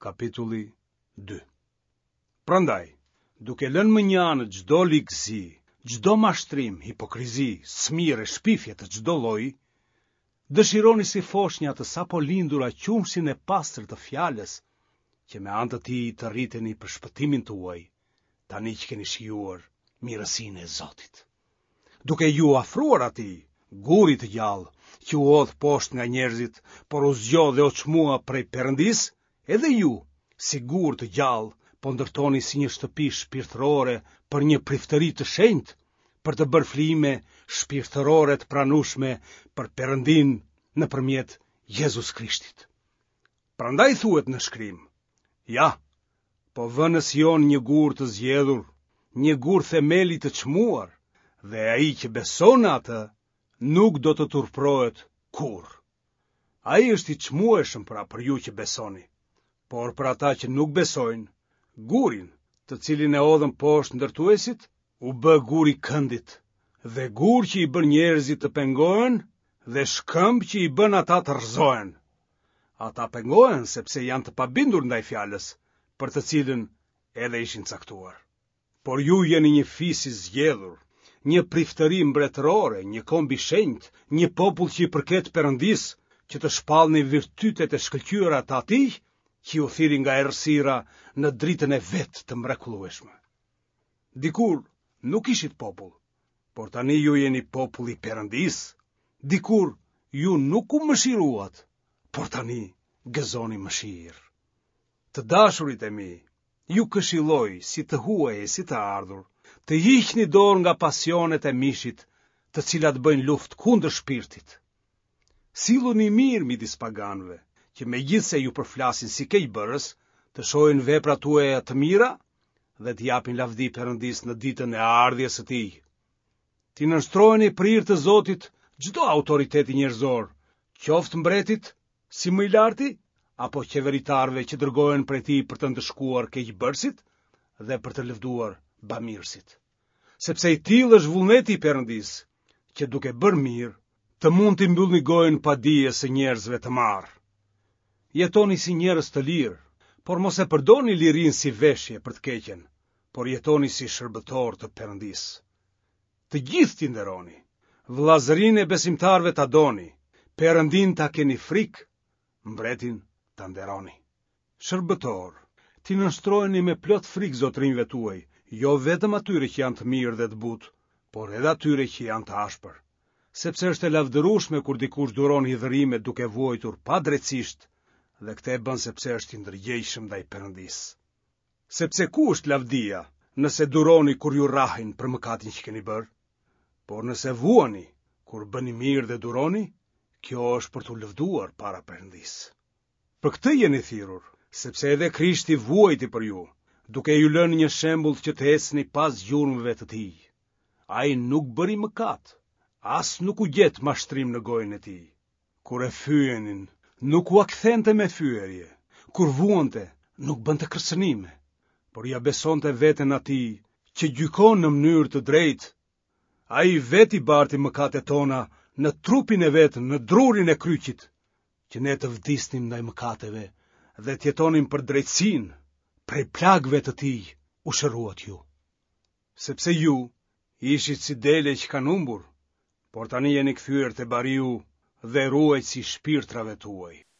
Kapitulli 2. Prandaj, duke lënë mënjanë çdo ligësi, çdo mashtrim, hipokrizi, smire, shpifje të çdo lloji, dëshironi si foshnja të sapo lindura qumshin e pastër të fjalës, që me anë të tij të rriteni për shpëtimin tuaj, tani që keni shijuar mirësinë e Zotit. Duke ju afruar atij, gurit të gjallë, që u odh poshtë nga njerëzit, por u zgjodh dhe u çmua prej Perëndis, edhe ju, si gur të gjallë, po ndërtoni si një shtëpi shpirtërore për një priftëri të shenjtë, për të bërë flime shpirtërore të pranueshme për Perëndin nëpërmjet Jezus Krishtit. Prandaj thuhet në shkrim: ja, po vë në Sion një gur të zgjedhur, një gur themeli të çmuar, dhe ai që beson atë nuk do të turprohet kur. Ai është i çmueshëm pra për ju që besoni, por për ata që nuk besojnë, gurin, të cilin e odhën poshtë ndërtuesit, u bë gur i këndit, dhe gur që i bën njerëzit të pengohen, dhe shkëmb që i bën ata të rrëzohen. Ata pengohen sepse janë të pabindur ndaj fjalës, për të cilën edhe ishin caktuar. Por ju jeni një fis i zgjedhur, një priftëri mbretërore, një komb i shenjtë, një popull që i përket Perëndis, që të shpallni virtytet e shkëlqyera të atij, që u thiri nga errësira në dritën e vet të mrekullueshme. Dikur nuk ishit popull, por tani ju jeni popull i Perëndis. Dikur ju nuk u mëshiruat, por tani gëzoni mëshirë. Të dashurit e mi, ju këshilloj si të huaj e si të ardhur, të hiqni dorë nga pasionet e mishit, të cilat bëjnë luftë kundër shpirtit. Silluni mirë midis paganëve, që megjithse ju përflasin si keqbërës, të shohin veprat tuaja të mira dhe të japin lavdi Perëndis në ditën e ardhjes së tij. Ti nënshtroheni prirë të Zotit çdo autoriteti njerëzor, qoftë mbretit, si më i larti, apo qeveritarëve që dërgohen prej tij për të ndëshkuar keqbërësit dhe për të lëvduar bamirësit. Sepse i tillë është vullneti i Perëndis, që duke bërë mirë, të mund t'i mbyllni gojën pa dije së njerëzve të marrë. Jetoni si njerëz të lirë, por mos e përdorni lirinë si veshje për të keqen, por jetoni si shërbëtor të Perëndis. Të gjithë t'i nderoni, vëllazërinë e besimtarëve ta doni, Perëndin ta keni frikë, mbretin ta nderoni. Shërbëtor, t'i nënshtroheni me plot frikë zotrinjve tuaj, jo vetëm atyre që janë të mirë dhe të butë, por edhe atyre që janë të ashpër, sepse është e lavdërueshme kur dikush duron hidhërime duke vuajtur pa drejtësisht, dhe këtë e bën sepse është i ndërgjegjshëm ndaj Perëndis. Sepse ku është lavdia, nëse duroni kur ju rrahin për mëkatin që keni bërë? Por nëse vuani kur bëni mirë dhe duroni, kjo është për t'u lëvduar para Perëndis. Për këtë jeni thirrur, sepse edhe Krishti vuajti për ju, duke ju lënë një shembull që të ecni pas gjurmëve të tij. Ai nuk bëri mëkat, as nuk u gjet mashtrim në gojën e tij. Kur e fyenin, nuk u akthente me fyerje, kur vuante, nuk bënte kërcënime, por ja besonte veten atij që gjykon në mënyrë të drejtë. Ai veti barti mëkatet tona në trupin e vet, në drurin e kryqit, që ne të vdisnim ndaj mëkateve dhe të jetonim për drejtësinë, prej plagëve të tij u shëruat ju. Sepse ju ishit si dele që kanë humbur, por tani jeni kthyer te bariu dhe ruajtësi shpirtrave tuaj.